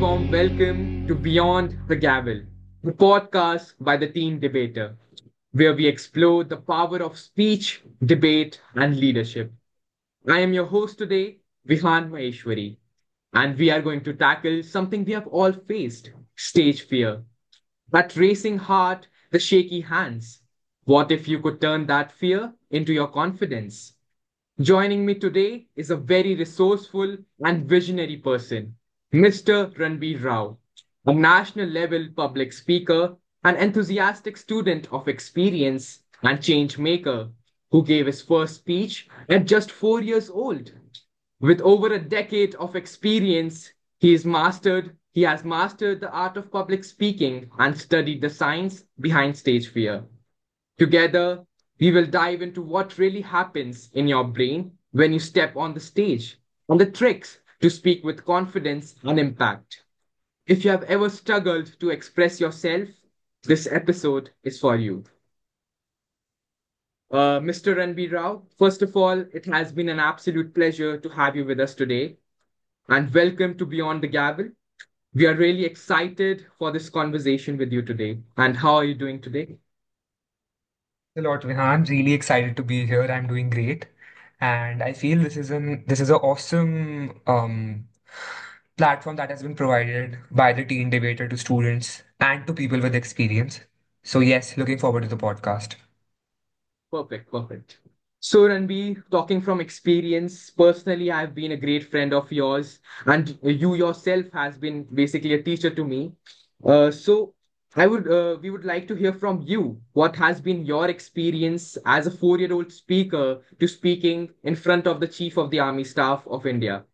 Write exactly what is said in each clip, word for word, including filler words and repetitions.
warm welcome to Beyond the Gavel, the podcast by the Teen Debater, where we explore the power of speech, debate, and leadership. I am your host today, Vihan Maheshwari, and we are going to tackle something we have all faced: stage fear. That racing heart, the shaky hands. What if you could turn that fear into your confidence? Joining me today is a very resourceful and visionary person, Mister Ranbir Rao, a national level public speaker, an enthusiastic student of experience, and change maker who gave his first speech at just four years old. With over a decade of experience, he is mastered, he has mastered the art of public speaking and studied the science behind stage fear. Together, we will dive into what really happens in your brain when you step on the stage and the tricks to speak with confidence and impact. If you have ever struggled to express yourself, this episode is for you. Uh, Mister Ranbir Rao, first of all, it has been an absolute pleasure to have you with us today, and welcome to Beyond the Gavel. We are really excited for this conversation with you today. And how are you doing today? A lot, Vihan. Really excited to be here. I'm doing great, and I feel this is an this is an awesome um, platform that has been provided by the teen debater to students and to people with experience. So yes, looking forward to the podcast. Perfect, perfect. So, Ranbir, talking from experience, personally, I've been a great friend of yours, and you yourself has been basically a teacher to me. Uh, so, I would, uh, we would like to hear from you. What has been your experience as a four-year-old speaker to speaking in front of the Chief of the Army Staff of India?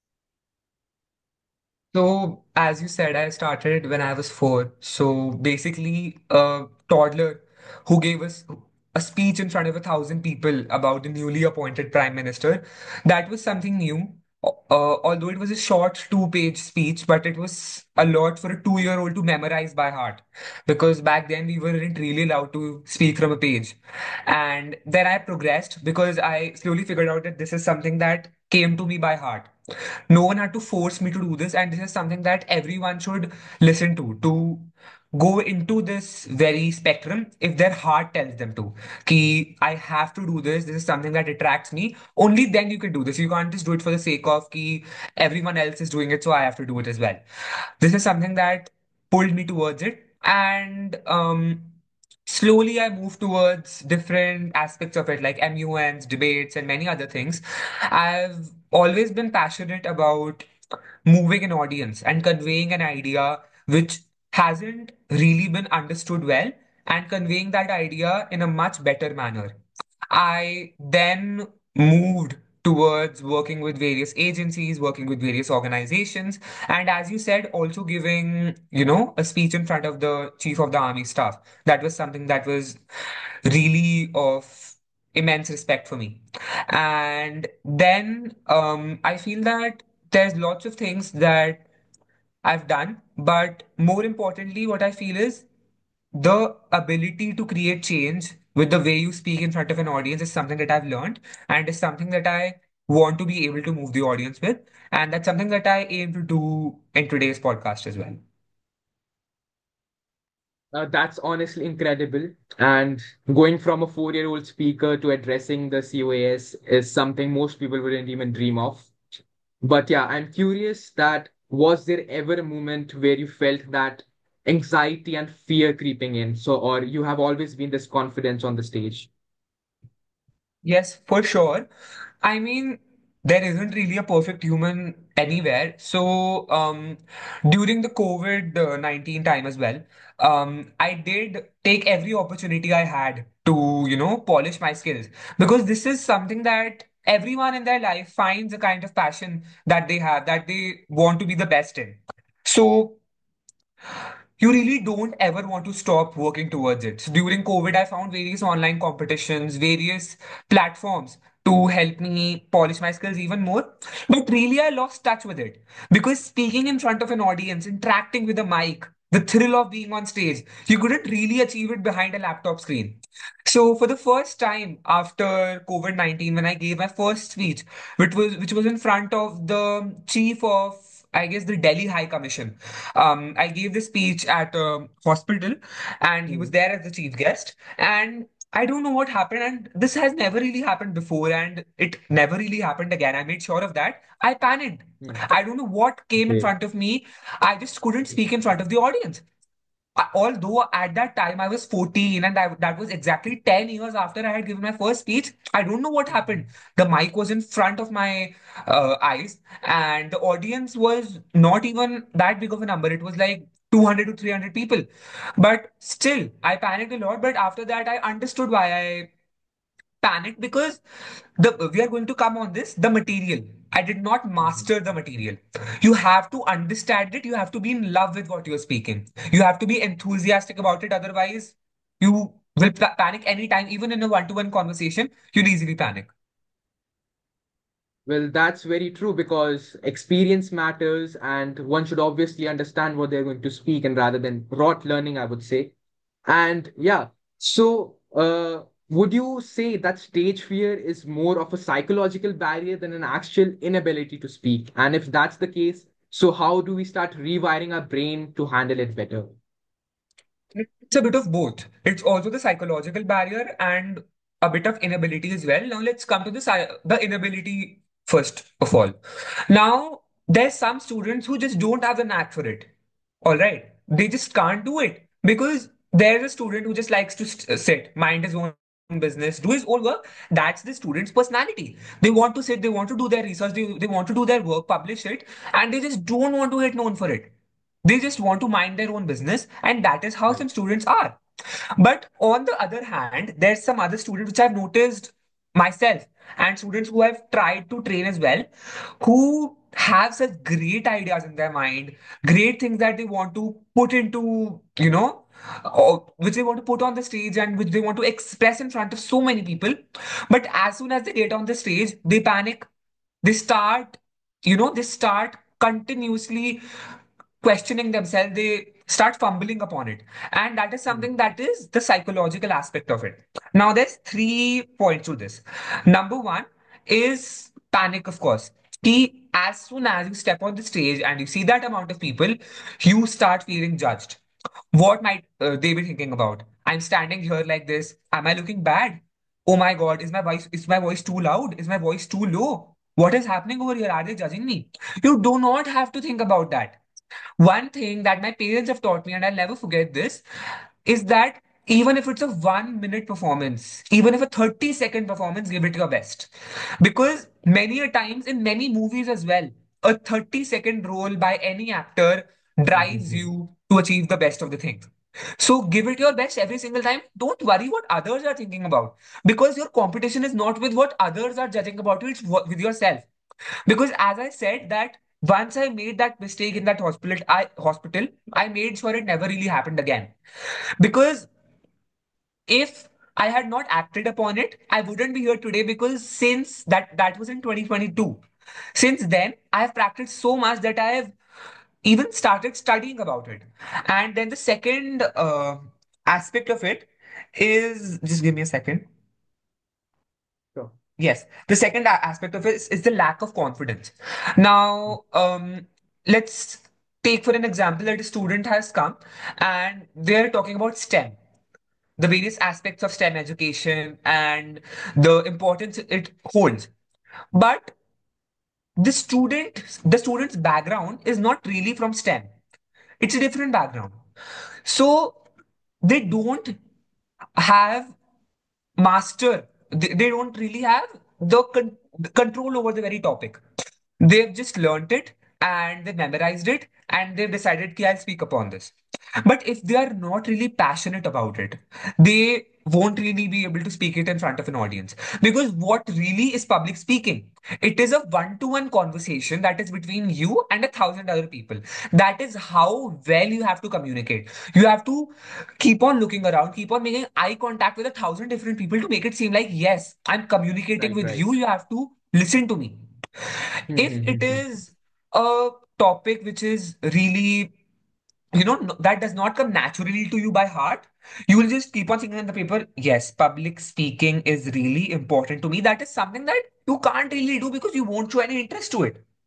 So, as you said, I started when I was four. So, basically, a toddler who gave us a speech in front of a thousand people about the newly appointed prime minister. That was something new. Uh, although it was a short two-page speech, but it was a lot for a two-year-old to memorize by heart. Because back then we weren't really allowed to speak from a page. And then I progressed because I slowly figured out that this is something that came to me by heart. No one had to force me to do this, and this is something that everyone should listen to to go into this very spectrum if their heart tells them to. Ki, I have to do this. This is something that attracts me. Only then you can do this. You can't just do it for the sake of ki everyone else is doing it, so I have to do it as well. This is something that pulled me towards it, and um, slowly I moved towards different aspects of it, like M U Ns, debates, and many other things. I've always been passionate about moving an audience and conveying an idea which hasn't really been understood well, and conveying that idea in a much better manner. I then moved towards working with various agencies, working with various organizations, and as you said, also giving, you know, a speech in front of the chief of the army staff. That was something that was really of immense respect for me. And then um, I feel that there's lots of things that I've done, but more importantly, what I feel is the ability to create change with the way you speak in front of an audience is something that I've learned, and is something that I want to be able to move the audience with. And that's something that I aim to do in today's podcast as well. Uh, that's honestly incredible. And going from a four-year-old speaker to addressing the C O A S is something most people wouldn't even dream of. But yeah, I'm curious that was there ever a moment where you felt that anxiety and fear creeping in? So, or you have always been this confidence on the stage? Yes, for sure. I mean, there isn't really a perfect human anywhere. So, um, during the COVID uh, nineteen time as well, um, I did take every opportunity I had to, you know, polish my skills, because this is something that everyone in their life finds a kind of passion that they have, that they want to be the best in. So, you really don't ever want to stop working towards it. So during COVID, I found various online competitions, various platforms to help me polish my skills even more. But really, I lost touch with it because speaking in front of an audience, interacting with a mic, the thrill of being on stage, you couldn't really achieve it behind a laptop screen. So for the first time after COVID nineteen, when I gave my first speech, which was which was in front of the chief of I guess the Delhi High Commission. Um, I gave this speech at a hospital, and he was Mm, there as the chief guest. And I don't know what happened, and this has never really happened before, and it never really happened again. I made sure of that. I panicked. mm. I don't know what came in Okay. front of me. I just couldn't speak in front of the audience. I- although at that time I was fourteen, and that, that was exactly ten years after I had given my first speech. I don't know what happened. The mic was in front of my uh, eyes, and the audience was not even that big of a number. It was like two hundred to three hundred people. But still, I panicked a lot. But after that, I understood why I panicked, because the we are going to come on this, the material. I did not Mhm. master the material. You have to understand it. You have to be in love with what you're speaking. You have to be enthusiastic about it. Otherwise, you will pa- panic anytime. Even in a one-to-one conversation, you'll easily panic. Well, that's very true because experience matters, and one should obviously understand what they're going to speak, and rather than rote learning, I would say. And yeah, so uh, would you say that stage fear is more of a psychological barrier than an actual inability to speak? And if that's the case, so how do we start rewiring our brain to handle it better? It's a bit of both. It's also the psychological barrier and a bit of inability as well. Now let's come to the sci- the inability first of all. Now there's some students who just don't have the knack for it. All right, they just can't do it because there's a student who just likes to st- sit, mind his own business, do his own work. That's the student's personality. They want to sit, they want to do their research, they, they want to do their work, publish it, and they just don't want to get known for it. They just want to mind their own business, and that is how Right. some students are. But on the other hand, there's some other students which I've noticed myself, and students who I've tried to train as well, who have such great ideas in their mind, great things that they want to put into, you know, or which they want to put on the stage and which they want to express in front of so many people. But as soon as they get on the stage, they panic. They start, you know, they start continuously questioning themselves, they start fumbling upon it. And that is Mm, something that is the psychological aspect of it. Now, there's three points to this. Number one is panic, of course. Ki, as soon as you step on the stage and you see that amount of people, you start feeling judged. What might uh, they be thinking about? I'm standing here like this. Am I looking bad? Oh my God, is my voice is my voice too loud? Is my voice too low? What is happening over here? Are they judging me? You do not have to think about that. One thing that my parents have taught me, and I'll never forget this, is that even if it's a one minute performance, even if a thirty second performance, give it your best. Because many a times in many movies as well, a thirty second role by any actor drives mhm. you to achieve the best of the things. So give it your best every single time. Don't worry what others are thinking about, because your competition is not with what others are judging about you, it's wha- with yourself. Because as I said that once I made that mistake in that hospital, I hospital, I made sure it never really happened again. Because if I had not acted upon it, I wouldn't be here today. Because since that that was in twenty twenty-two, since then I have practiced so much that I have even started studying about it. And then the second uh, aspect of it is, just give me a second. Sure. Yes, the second a- aspect of it is, is the lack of confidence. Now, um, let's take for an example that a student has come and they're talking about STEM, the various aspects of STEM education and the importance it holds. But the student, the student's background is not really from STEM. It's a different background. So they don't have master, they, they don't really have the, con- the control over the very topic. They've just learnt it and they memorized it and they've decided कि I'll speak upon this. But if they are not really passionate about it, they won't really be able to speak it in front of an audience. Because what really is public speaking? It is a one-to-one conversation that is between you and a thousand other people. That is how well you have to communicate. You have to keep on looking around, keep on making eye contact with a thousand different people to make it seem like, yes, I'm communicating Right, with right. you. You have to listen to me. If it Mhm. is a topic which is really, you know, no- that does not come naturally to you by heart, you will just keep on thinking in the paper, yes, public speaking is really important to me. That is something that you can't really do because you won't show any interest to it.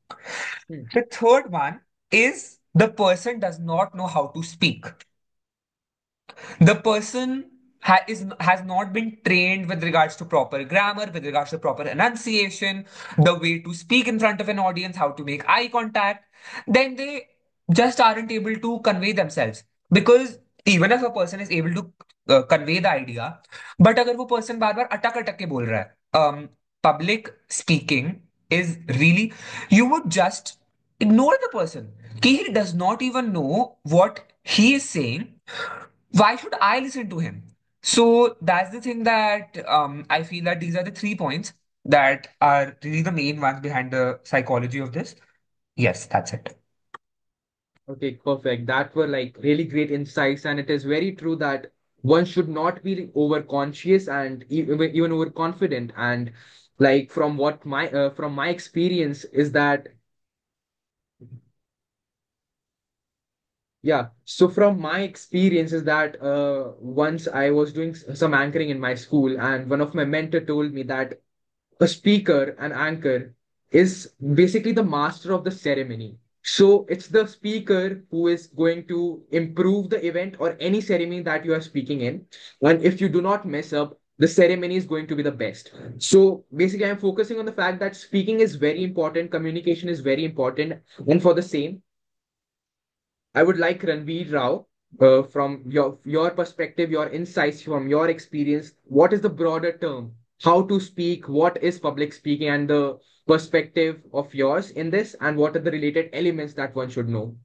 Hmm. The third one is the person does not know how to speak. The person ha- is, has not been trained with regards to proper grammar, with regards to proper enunciation, the way to speak in front of an audience, how to make eye contact. Then they just aren't able to convey themselves. Because even if a person is able to uh, convey the idea, but अगर वो person बार बार अटक अटक के बोल रहा है, um, public speaking is really, you would just ignore the person. कि he does not even know what he is saying, why should I listen to him? So that's the thing that um, I feel that these are the three points that are really the main ones behind the psychology of this. Yes, that's it. Okay, perfect. That were like really great insights, and it is very true that one should not be overconscious and even even overconfident. And like from what my uh, from my experience is that yeah. So from my experience is that uh, once I was doing s- some anchoring in my school, and one of my mentor told me that a speaker, an anchor, is basically the master of the ceremony. So it's the speaker who is going to improve the event or any ceremony that you are speaking in. And if you do not mess up, the ceremony is going to be the best. So basically, I'm focusing on the fact that speaking is very important, communication is very important. And for the same, I would like Ranveer Rao, uh, from your your perspective, your insights from your experience. What is the broader term? How to speak? What is public speaking? And the perspective of yours in this, and what are the related elements that one should know?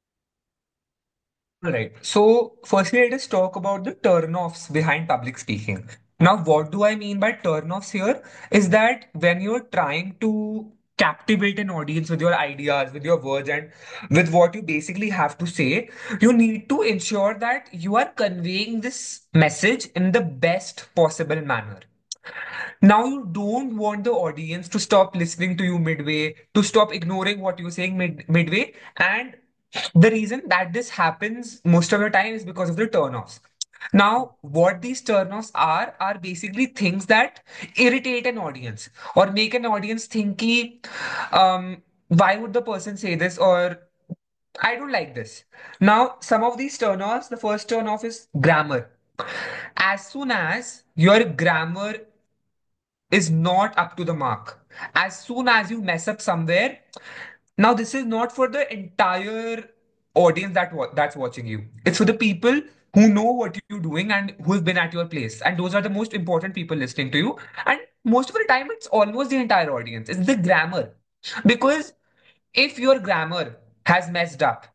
All right. So, firstly, let us talk about the turn-offs behind public speaking. Now, what do I mean by turn-offs here? Is that when you're trying to captivate an audience with your ideas, with your words, and with what you basically have to say, you need to ensure that you are conveying this message in the best possible manner. Now you don't want the audience to stop listening to you midway, to stop ignoring what you're saying mid midway. And the reason that this happens most of the time is because of the turnoffs. Now, what these turnoffs are are basically things that irritate an audience or make an audience think, "Ki, um, why would the person say this?" or "I don't like this." Now, some of these turnoffs, the first turnoff is grammar. As soon as your grammar is not up to the mark, as soon as you mess up somewhere, now this is not for the entire audience that wa- that's watching you. It's for the people who know what you're doing and who have been at your place, and those are the most important people listening to you. And most of the time, it's almost the entire audience. It's the grammar, because if your grammar has messed up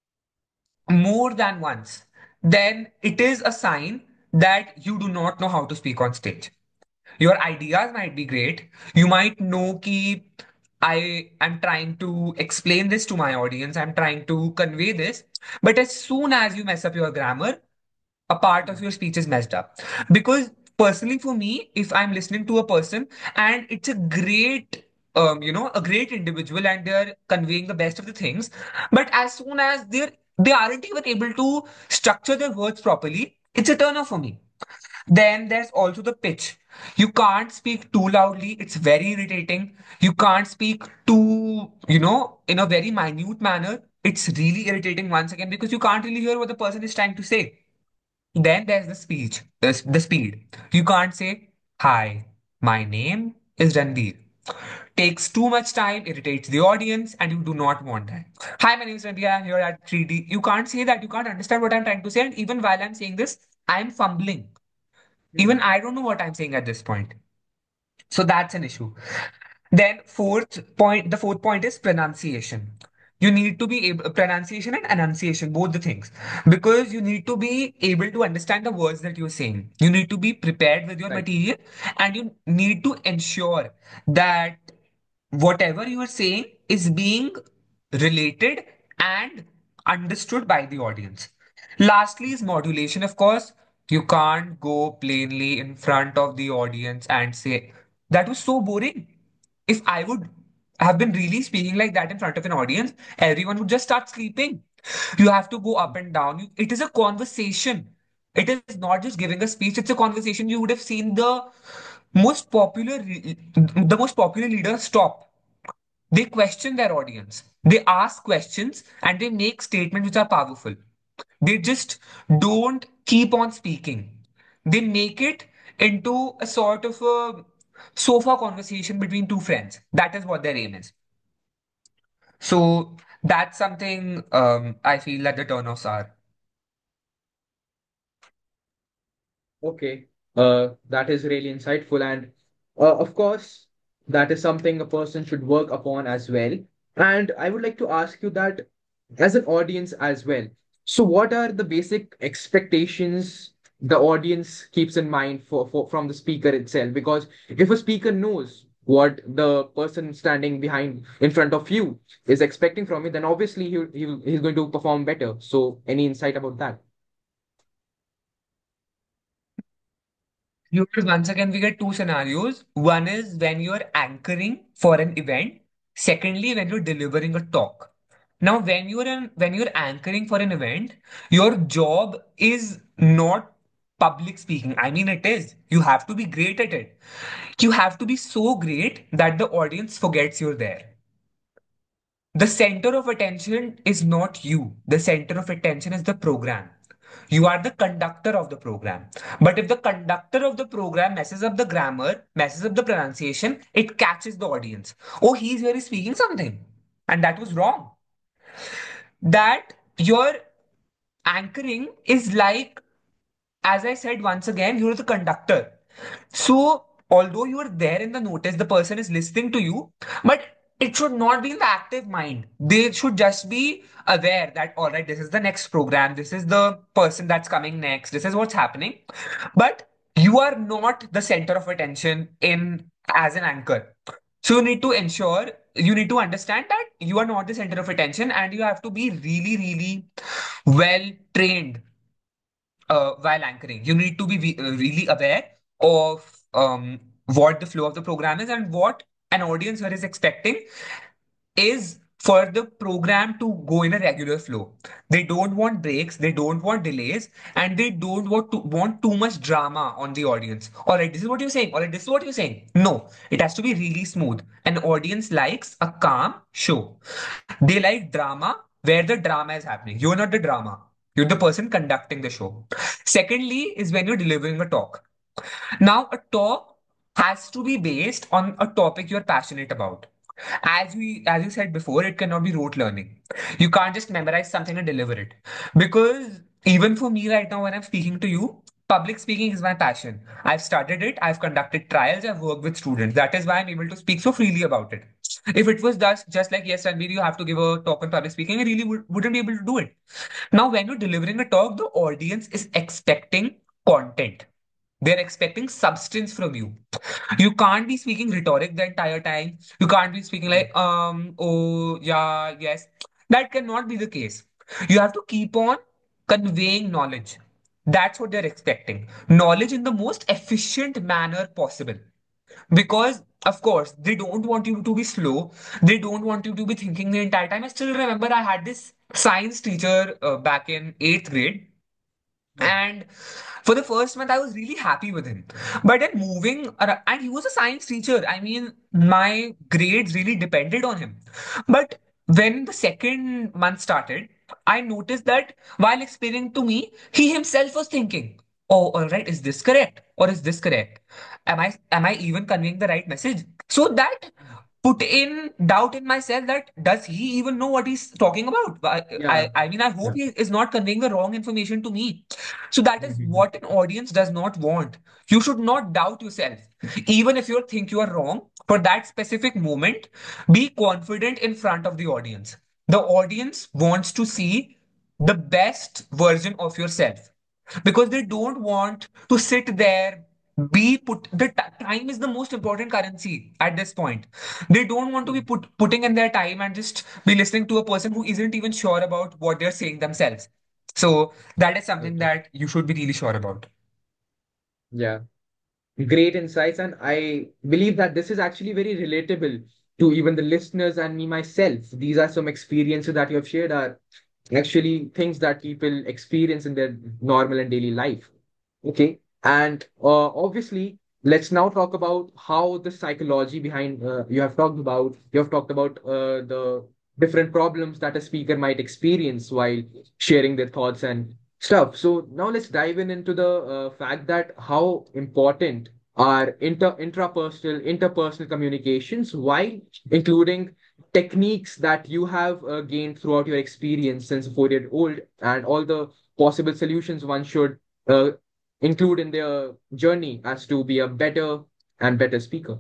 more than once, then it is a sign that you do not know how to speak on stage. Your ideas might be great. You might know ki I am trying to explain this to my audience. I'm trying to convey this. But as soon as you mess up your grammar, a part of your speech is messed up. Because personally, for me, if I'm listening to a person and it's a great, um, you know, a great individual and they're conveying the best of the things, but as soon as they're they aren't even able to structure their words properly, it's a turn off for me. Then there's also the pitch. You can't speak too loudly. It's very irritating. You can't speak too, you know, in a very minute manner. It's really irritating once again because you can't really hear what the person is trying to say. Then there's the speech, the, the speed. You can't say, "Hi, my name is Ranveer." Takes too much time, irritates the audience, and you do not want that. "Hi, my name is Ranveer. I'm here at three D." You can't say that. You can't understand what I'm trying to say. And even while I'm saying this, I'm fumbling. Even Hmm. I don't know what I'm saying at this point. So that's an issue. Then fourth point, the fourth point is pronunciation. You need to be able pronunciation and enunciation, both the things, because you need to be able to understand the words that you're saying. You need to be prepared with your Right. material, and you need to ensure that whatever you are saying is being related and understood by the audience. Lastly, is modulation, of course. You can't go plainly in front of the audience and say, "That was so boring." If I would have been really speaking like that in front of an audience, everyone would just start sleeping. You have to go up and down. You- It is a conversation. It is not just giving a speech, it's a conversation. You would have seen the most popular, the most popular leaders stop They question their audience. They ask questions and they make statements which are powerful. They just don't keep on speaking. They make it into a sort of a sofa conversation between two friends. That is what their aim is. So that's something um, I feel that the turnoffs are. Okay, uh, that is really insightful. And uh, of course, that is something a person should work upon as well. And I would like to ask you that as an audience as well. So, what are the basic expectations the audience keeps in mind for, for from the speaker itself? Because if a speaker knows what the person standing behind in front of you is expecting from you, then obviously he, he he's going to perform better. So, any insight about that? You once again we get two scenarios. One is when you're anchoring for an event. Secondly, when you're delivering a talk. Now, when you're in, when you're anchoring for an event, your job is not public speaking. I mean, it is. You have to be great at it. You have to be so great that the audience forgets you're there. The center of attention is not you. The center of attention is the program. You are the conductor of the program. But if the conductor of the program messes up the grammar, messes up the pronunciation, it catches the audience. Oh, he's really speaking something. And that was wrong. That your anchoring is like, as I said once again, you're the conductor. So, although you are there in the notice, the person is listening to you, but it should not be in the active mind. They should just be aware that, all right, this is the next program, this is the person that's coming next, this is what's happening. But you are not the center of attention in as an anchor. So you need to ensure, you need to understand that you are not the center of attention and you have to be really, really well trained uh, while anchoring. You need to be ve- uh, really aware of um, what the flow of the program is and what an audience here is expecting is for the program to go in a regular flow. They don't want breaks, they don't want delays, and they don't want to want too much drama on the audience. All right, this is what you're saying. All right, this is what you're saying. No, it has to be really smooth. An audience likes a calm show. They like drama where the drama is happening. You're not the drama. You're the person conducting the show. Secondly, is when you're delivering a talk. Now, a talk has to be based on a topic you're passionate about. As we, as you said before, it cannot be rote learning. You can't just memorize something and deliver it. Because even for me right now, when I'm speaking to you, public speaking is my passion. I've studied it, I've conducted trials, I've worked with students. That is why I'm able to speak so freely about it. If it was just, just like, yes, Ranveer, you have to give a talk on public speaking, I really would, wouldn't be able to do it. Now, when you're delivering a talk, the audience is expecting content. They're expecting substance from you. You can't be speaking rhetoric the entire time. You can't be speaking like, um, oh, yeah, yes. That cannot be the case. You have to keep on conveying knowledge. That's what they're expecting. Knowledge in the most efficient manner possible. Because, of course, they don't want you to be slow. They don't want you to be thinking the entire time. I still remember I had this science teacher uh, back in eighth grade. And for the first month, I was really happy with him. But then moving around, and he was a science teacher. I mean, my grades really depended on him. But when the second month started, I noticed that while explaining to me, he himself was thinking, oh, all right, is this correct? Or is this correct? Am I am I even conveying the right message? So that put in doubt in myself that does he even know what he's talking about? I, Yeah. I, I mean, I hope Yeah. he is not conveying the wrong information to me. So that is Mhm. what an audience does not want. You should not doubt yourself. Even if you think you are wrong, for that specific moment, be confident in front of the audience. The audience wants to see the best version of yourself because they don't want to sit there be put the t- time is the most important currency at this point. They don't want to be put putting in their time and just be listening to a person who isn't even sure about what they're saying themselves. So that is something Okay. that you should be really sure about. Yeah. Great insights. And I believe that this is actually very relatable to even the listeners and me myself. These are some experiences that you have shared are actually things that people experience in their normal and daily life. Okay. And uh, obviously, let's now talk about how the psychology behind uh, you have talked about you have talked about uh, the different problems that a speaker might experience while sharing their thoughts and stuff. So now let's dive in into the uh, fact that how important are inter intrapersonal interpersonal communications, while including techniques that you have uh, gained throughout your experience since a four year old, and all the possible solutions one should uh, include in their journey as to be a better and better speaker.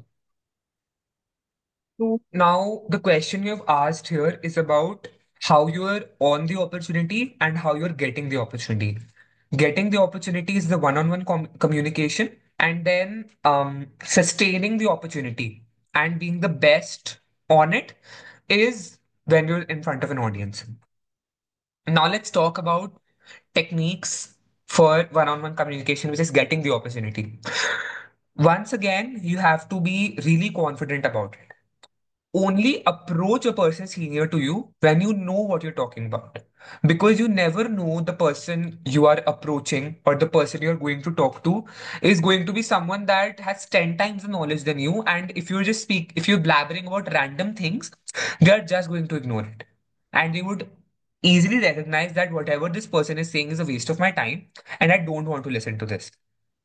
So now the question you have asked here is about how you're on the opportunity and how you're getting the opportunity. Getting the opportunity is the one-on-one com communication, and then um, sustaining the opportunity and being the best on it is when you're in front of an audience. Now let's talk about techniques for one-on-one communication, which is getting the opportunity. Once again, you have to be really confident about it. Only approach a person senior to you when you know what you're talking about. Because you never know the person you are approaching or the person you're going to talk to is going to be someone that has ten times the knowledge than you. And if you just speak, if you're blabbering about random things, they are just going to ignore it. And they would easily recognize that whatever this person is saying is a waste of my time and I don't want to listen to this.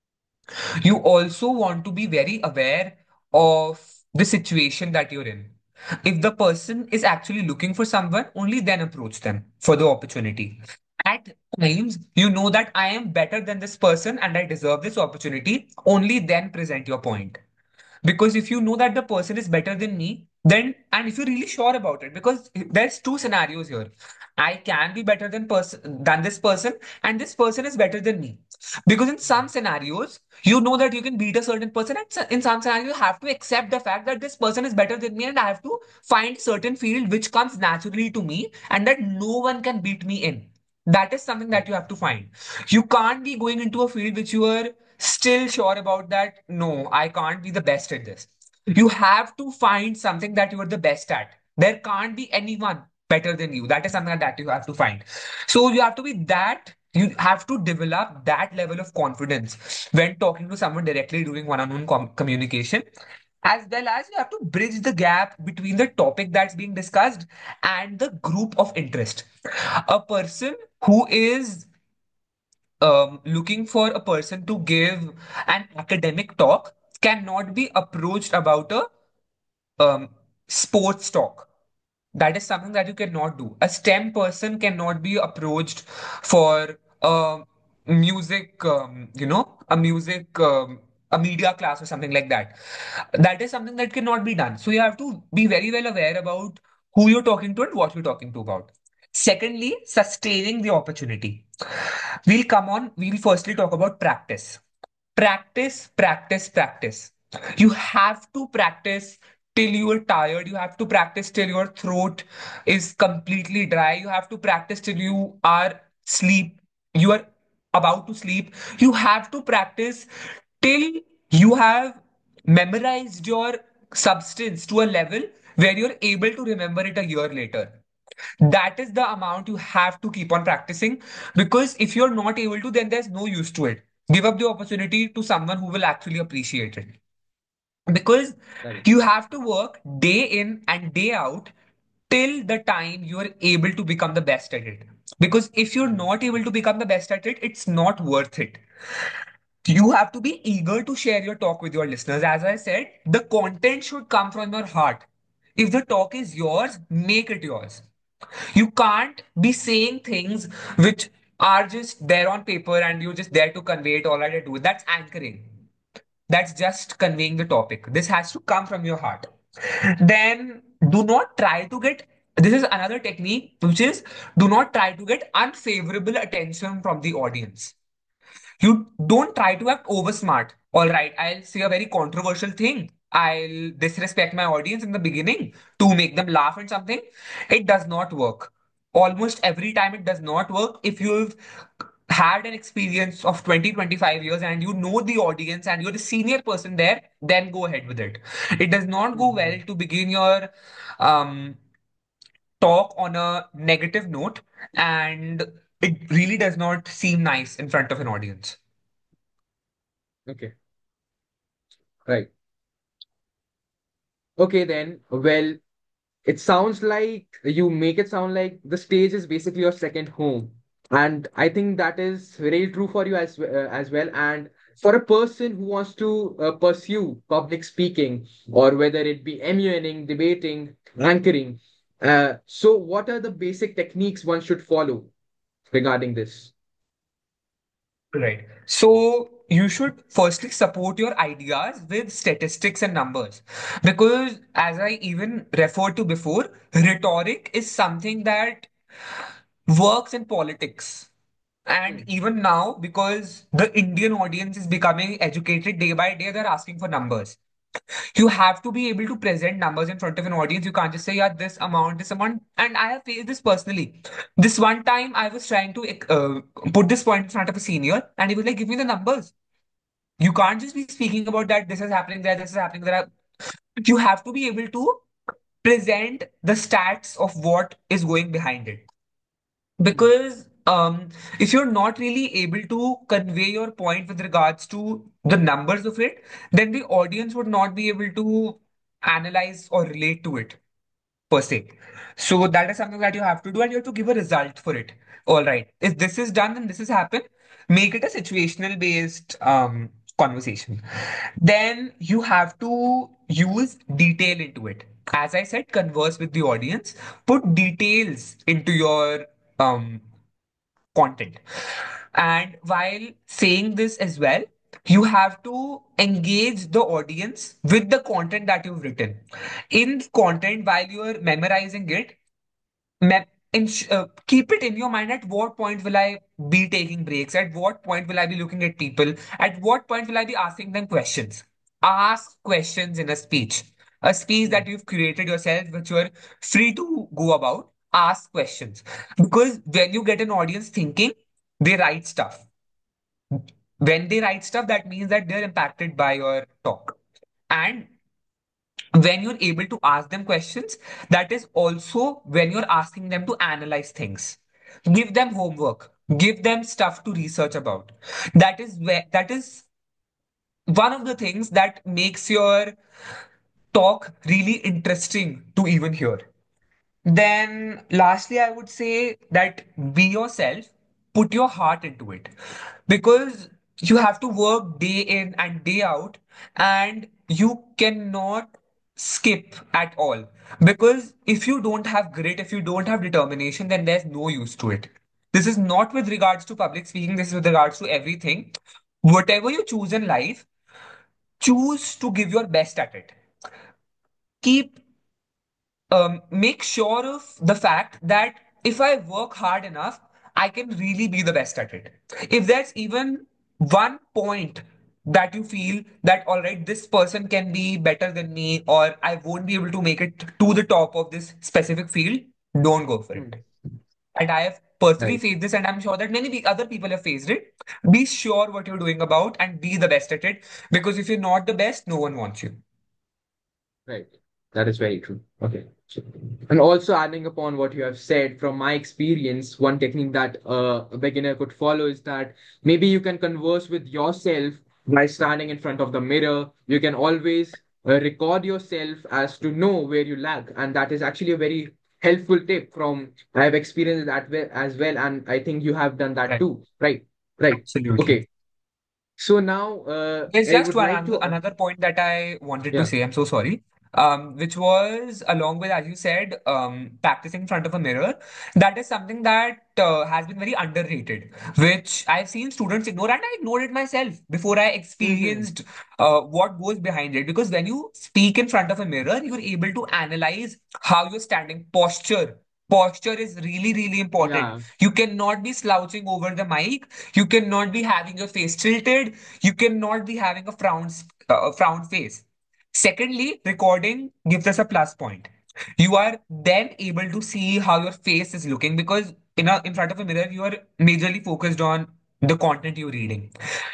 You also want to be very aware of the situation that you're in. If the person is actually looking for someone, only then approach them for the opportunity. At times, you know that I am better than this person and I deserve this opportunity, only then present your point. Because if you know that the person is better than me, then, and if you're really sure about it, because there's two scenarios here. I can be better than person than this person, and this person is better than me. Because in some scenarios, you know that you can beat a certain person, and so- in some scenarios, you have to accept the fact that this person is better than me, and I have to find certain field which comes naturally to me, and that no one can beat me in. That is something that you have to find. You can't be going into a field which you are still sure about that. No, I can't be the best at this. You have to find something that you are the best at. There can't be anyone better than you. That is something that you have to find. So you have to be that. You have to develop that level of confidence when talking to someone directly during one-on-one com- communication, as well as you have to bridge the gap between the topic that's being discussed and the group of interest. A person who is um, looking for a person to give an academic talk cannot be approached about a um, sports talk. That is something that you cannot do. A STEM person cannot be approached for a music, um, you know, a music, um, a media class or something like that. That is something that cannot be done. So you have to be very well aware about who you're talking to and what you're talking to about. Secondly, sustaining the opportunity. We'll come on, we'll firstly talk about practice. Practice, practice, practice. You have to practice till you are tired. You have to practice till your throat is completely dry. You have to practice till you are sleep. You are about to sleep. You have to practice till you have memorized your substance to a level where you're able to remember it a year later. That is the amount you have to keep on practicing, because if you're not able to, then there's no use to it. Give up the opportunity to someone who will actually appreciate it, because That is you have to work day in and day out till the time you are able to become the best at it. Because if you're Mhm. not able to become the best at it, it's not worth it. You have to be eager to share your talk with your listeners. As I said, the content should come from your heart. If the talk is yours, make it yours. You can't be saying things which are just there on paper and you're just there to convey it all I do. That's anchoring. That's just conveying the topic. This has to come from your heart. Then do not try to get, this is another technique, which is do not try to get unfavorable attention from the audience. You don't try to act over smart. All right, I'll say a very controversial thing. I'll disrespect my audience in the beginning to make them laugh at something. It does not work. Almost every time it does not work. If you've had an experience of twenty, twenty-five years and you know the audience and you're the senior person there, then go ahead with it. It does not go well Mhm. to begin your um, talk on a negative note, and it really does not seem nice in front of an audience. Okay. Right. Okay, then. Well, it sounds like you make it sound like the stage is basically your second home. And I think that is very true for you as, w- uh, as well. And for a person who wants to uh, pursue public speaking, or whether it be MUNing, debating, anchoring, uh, so what are the basic techniques one should follow regarding this? Right. So you should firstly support your ideas with statistics and numbers. Because as I even referred to before, rhetoric is something that works in politics. And Hmm. even now, because the Indian audience is becoming educated day by day, they're asking for numbers. You have to be able to present numbers in front of an audience. You can't just say, yeah, this amount, this amount. And I have faced this personally. This one time I was trying to uh, put this point in front of a senior, and he was like, give me the numbers. You can't just be speaking about that, this is happening there, this is happening there. You have to be able to present the stats of what is going behind it. Hmm. Because um, if you're not really able to convey your point with regards to the numbers of it, then the audience would not be able to analyze or relate to it per se. So that is something that you have to do, and you have to give a result for it. All right. If this is done and this has happened, make it a situational based um, conversation. Then you have to use detail into it. As I said, converse with the audience, put details into your um, content. And while saying this as well, you have to engage the audience with the content that you've written. In content, while you're memorizing it, me- ins- uh, keep it in your mind at what point will I be taking breaks? At what point will I be looking at people? At what point will I be asking them questions? Ask questions in a speech. A speech Hmm. that you've created yourself, which you're free to go about. Ask questions. Because when you get an audience thinking, they write stuff. When they write stuff, that means that they're impacted by your talk. And when you're able to ask them questions, that is also when you're asking them to analyze things. Give them homework, give them stuff to research about. That is where that is one of the things that makes your talk really interesting to even hear. Then, lastly, I would say that be yourself, put your heart into it, because you have to work day in and day out, and you cannot skip at all. Because if you don't have grit, if you don't have determination, then there's no use to it. This is not with regards to public speaking, this is with regards to everything. Whatever you choose in life, choose to give your best at it. Keep um, make sure of the fact that if I work hard enough, I can really be the best at it. If there's even one point that you feel that, all right, this person can be better than me, or I won't be able to make it to the top of this specific field, don't go for Hmm. it. And I have personally Right. faced this, and I'm sure that many pe- other people have faced it. Be sure what you're doing about and be the best at it, because if you're not the best, no one wants you. Right. That is very true. Okay. So- And also adding upon what you have said, from my experience, one technique that uh, a beginner could follow is that maybe you can converse with yourself by standing in front of the mirror. You can always uh, record yourself as to know where you lag. And that is actually a very helpful tip from I have experienced that way as well. And I think you have done that Right. too. Right. Right. Absolutely. Okay. So now uh, There's I just would one like another, to, uh, another point that I wanted to yeah. say. I'm so sorry. Um, which was along with, as you said, um, practicing in front of a mirror. That is something that uh, has been very underrated, which I've seen students ignore, and I ignored it myself before I Hmm. experienced uh, what goes behind it. Because when you speak in front of a mirror, you're able to analyze how you're standing, posture. Posture is really, really important. Yeah. You cannot be slouching over the mic. You cannot be having your face tilted. You cannot be having a frown, uh, frown face. Secondly, recording gives us a plus point. You are then able to see how your face is looking, because in a, in front of a mirror, you are majorly focused on the content you're reading.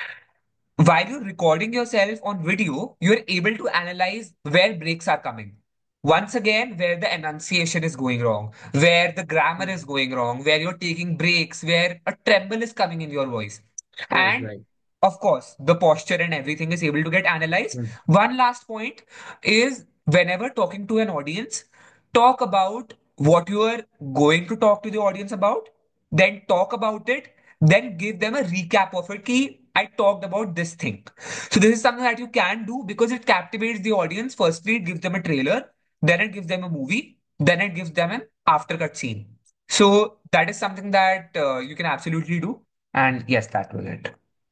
While you're recording yourself on video, you're able to analyze where breaks are coming. Once again, where the enunciation is going wrong, where the grammar is Mhm. going wrong, where you're taking breaks, where a tremble is coming in your voice. Right, And right. of course, the posture and everything is able to get analyzed. Mm. One last point is whenever talking to an audience, talk about what you are going to talk to the audience about, then talk about it, then give them a recap of it. Ki, I talked about this thing. So, this is something that you can do because it captivates the audience. Firstly, it gives them a trailer, then it gives them a movie, then it gives them an aftercut scene. So, that is something that uh, you can absolutely do. And yes, that was it.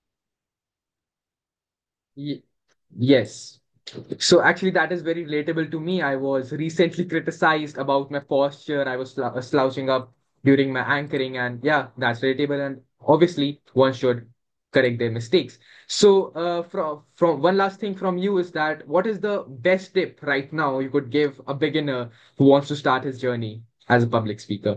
Ye- yes. So actually, that is very relatable to me. I was recently criticized about my posture. I was slou- uh, slouching up during my anchoring, and yeah, that's relatable. And obviously, one should correct their mistakes. So, uh, from from one last thing from you is that what is the best tip right now you could give a beginner who wants to start his journey as a public speaker?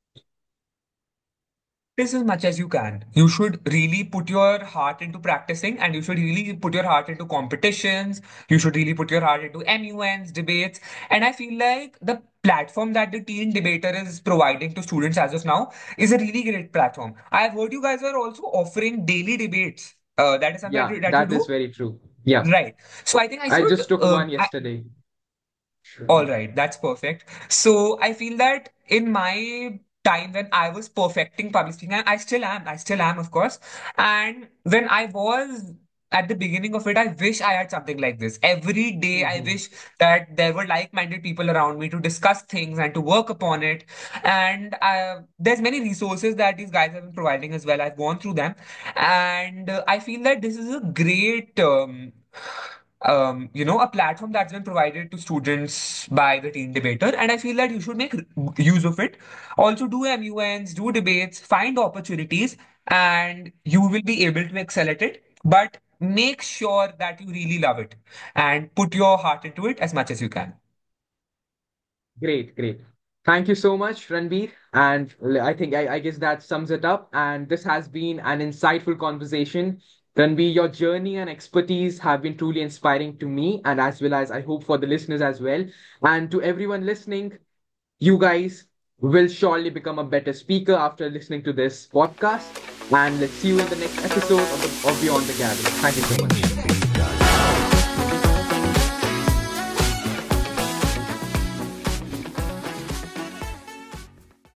Practice as much as you can. You should really put your heart into practicing and you should really put your heart into competitions. You should really put your heart into M U Ns, debates. And I feel like the platform that the teen debater is providing to students as of now is a really great platform. I've heard you guys are also offering daily debates. Uh, that is something that Yeah, you, that you that is do? very true. Yeah, Right. So I think I I should just took uh, one yesterday. all right, that's perfect. So I feel that in my time when I was perfecting public speaking, and I still am, I still am, of course. And when I was at the beginning of it, I wish I had something like this. Every day, I Mhm. wish that there were like-minded people around me to discuss things and to work upon it. And uh, there's many resources that these guys have been providing as well. I've gone through them, and uh, I feel that this is a great. Um, um, you know, a platform that's been provided to students by the teen debater, and I feel that you should make use of it. Also, do M U Ns, do debates, find opportunities, and you will be able to excel at it. But make sure that you really love it and put your heart into it as much as you can. Great, great. Thank you so much, Ranveer. And l- I think I, I guess that sums it up. And this has been an insightful conversation. Ranveer, your journey and expertise have been truly inspiring to me, and as well as I hope for the listeners as well. And to everyone listening, you guys will surely become a better speaker after listening to this podcast. And let's see you in the next episode of, the, of Beyond the Gavel. Thank you so much.